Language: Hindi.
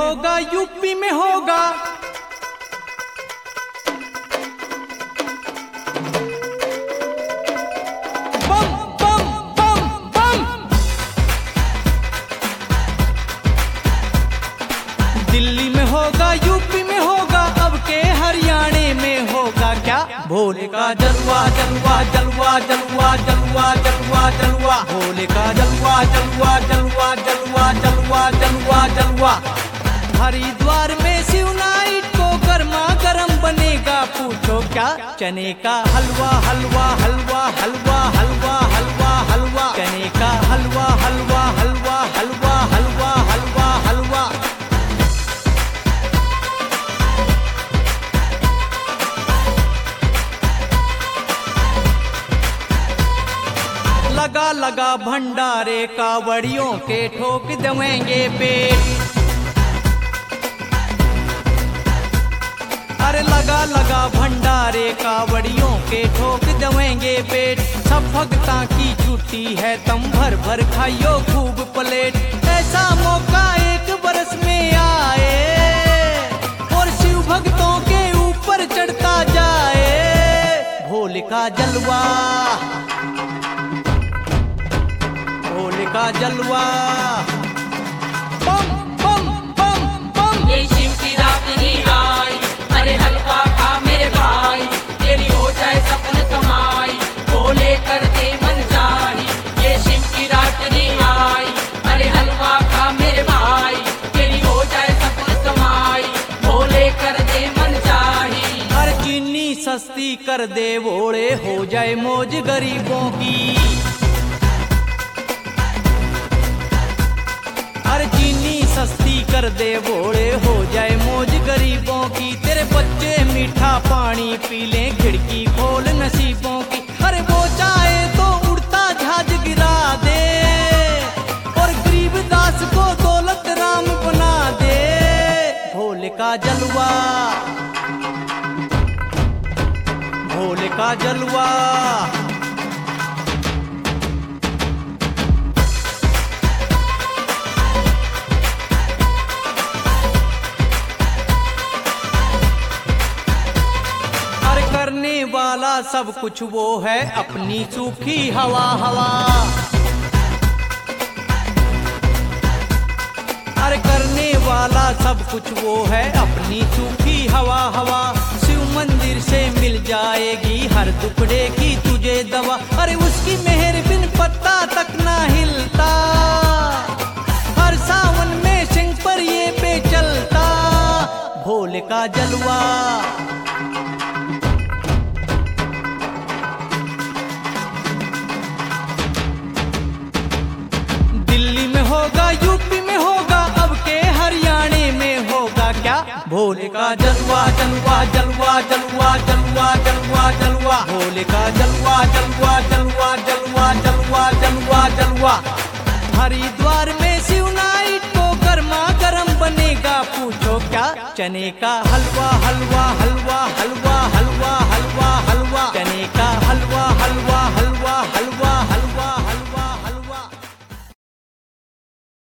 होगा, यूपी में होगा, बम बम बम बम। दिल्ली में होगा, यूपी में होगा, अब के हरियाणा में होगा क्या? भोले का जलवा जलवा जलवा जलवा जलवा जलवा जलवा, भोले का जलवा जलवा जलवा जलवा जलवा जलवा जलवा। हरिद्वार में शिव नाइट को गर्मा गर्म बनेगा, पूछो क्या? चने का हलवा हलवा हलवा हलवा हलवा हलवा हलवा, चने का हलवा हलवा हलवा हलवा हलवा हलवा हलवा। लगा लगा भंडारे कावड़ियों के ठोक देंगे पेट, अरे लगा लगा भंडारे कावड़ियों के ठोक देंगे पेट। सब भक्ता की छुट्टी है, तुम भर भर खाइयो खूब प्लेट। ऐसा मौका एक बरस में आए और शिव भक्तों के ऊपर चढ़ता जाए, भोले का जलवा भोले का जलवा, बम बम बम बम। ये शिव की रात ही आई, अरे हलवा खा मेरे भाई, तेरी हो जाए सपन कमाई, भोले कर दे मन जाई। ये शिव की रात ही आई, अरे हलवा खा मेरे भाई, तेरी हो जाए सपन कमाई, भोले कर दे मन जाई। अरे चीनी सस्ती कर दे भोले, हो जाए मौज गरीबों की। अरे चीनी सस्ती कर दे भोले, हो जाए मौज गरीबों की। तेरे बच्चे मीठा पानी पी लें, खिड़की खोल नसीबों की। अरे वो चाहे तो उड़ता जहाज गिरा दे और गरीब दास को दौलत राम बना दे, भोले का जलवा भोले का जलवा। करने वाला सब कुछ वो है, अपनी सूखी हवा हवा। अरे करने वाला सब कुछ वो है, अपनी सूखी हवा हवा। शिव मंदिर से मिल जाएगी हर टुकड़े की तुझे दवा। अरे उसकी मेहर बिन पत्ता तक ना हिलता, हर सावन में सिंह पर ये पे चलता, भोले का जलवा। यूपी में होगा, अब के हरियाणा में होगा क्या? भोले का जलवा जलवा जलवा जलवा जलवा जलवा जलवा, भोले का जलवा जलवा जलवा जलवा जलवा जलवा जलवा। हरिद्वार में शिव नाइट को गर्मा गर्म बनेगा, पूछो क्या? चने का हलवा हलवा हलवा हलवा हलवा हलवा हलवा, चने का हलवा हलवा हलवा।